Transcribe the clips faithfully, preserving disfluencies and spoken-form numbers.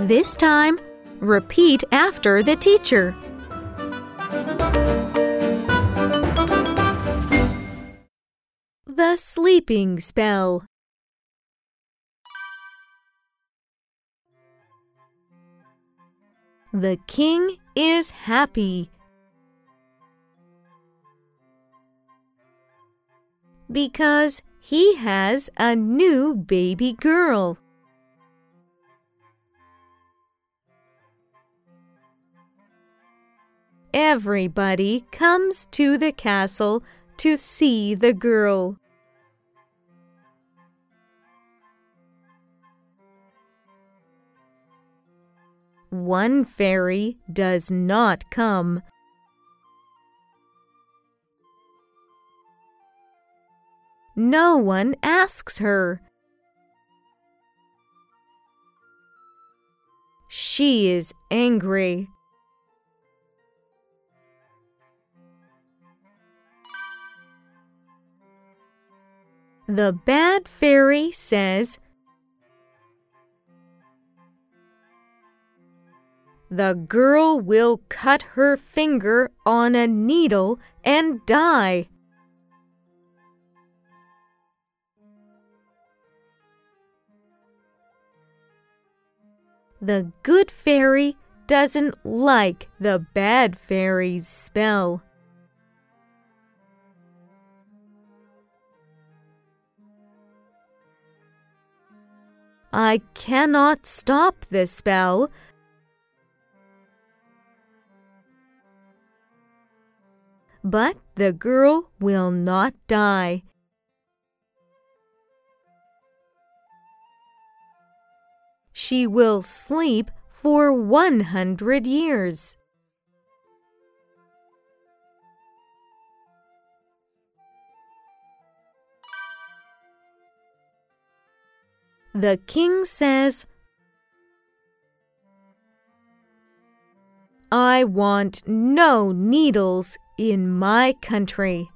This time, repeat after the teacher. The sleeping spell. The king is happy because he has a new baby girl. Everybody comes to the castle to see the girl. One fairy does not come. No one asks her. She is angry. The bad fairy says, "The girl will cut her finger on a needle and die." The good fairy doesn't like the bad fairy's spell. I cannot stop the spell. But the girl will not die. She will sleep for one hundred years. The king says, "I want no needles in my country."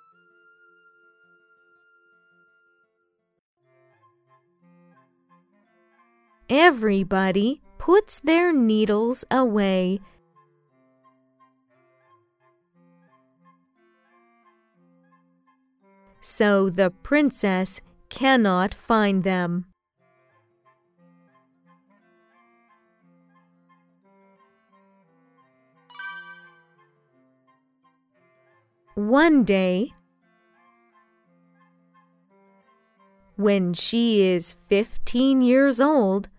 Everybody puts their needles away. So the princess cannot find them. One day, when she is fifteen years old,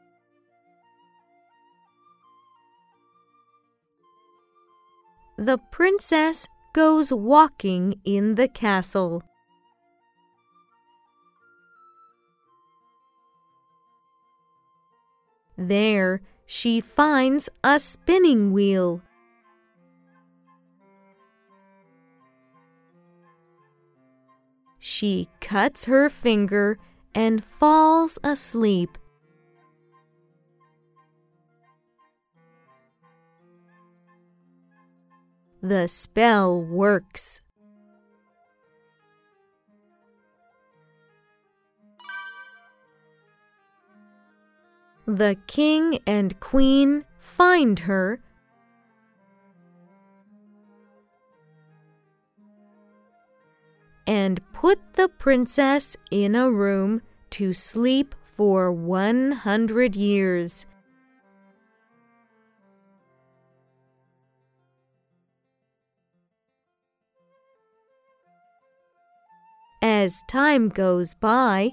the princess goes walking in the castle. There she finds a spinning wheel. She cuts her finger and falls asleep. The spell works. The king and queen find her and put the princess in a room to sleep for one hundred years. As time goes by,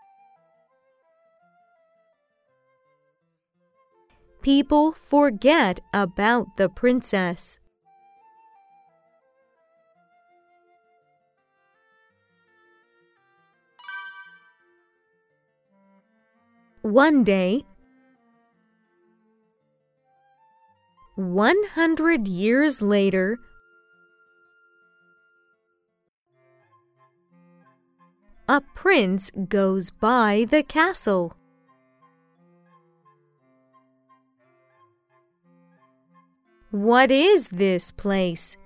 people forget about the princess. One day, one hundred years later, a prince goes by the castle. "What is this place?"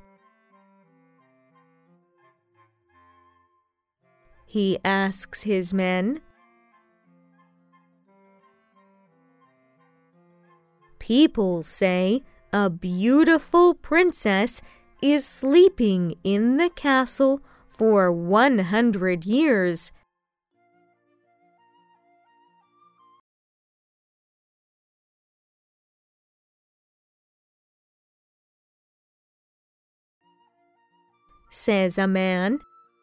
he asks his men. People say a beautiful princess is sleeping in the castle for one hundred years. Says a man.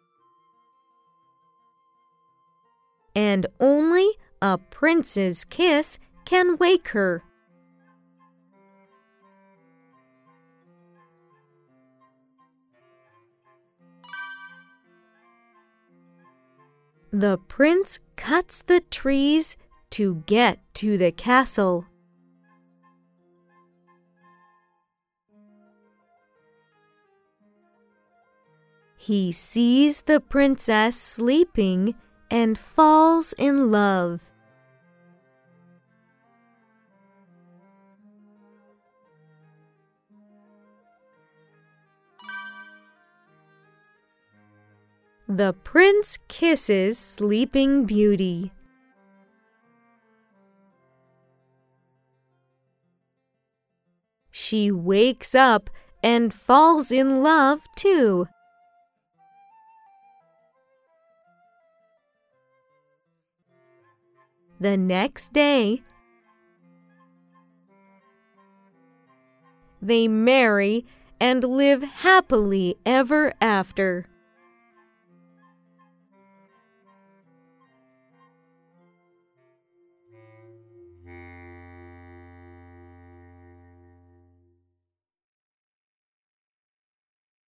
And only a prince's kiss can wake her. The prince cuts the trees to get to the castle. He sees the princess sleeping and falls in love. The prince kisses Sleeping Beauty. She wakes up and falls in love too. The next day, they marry and live happily ever after.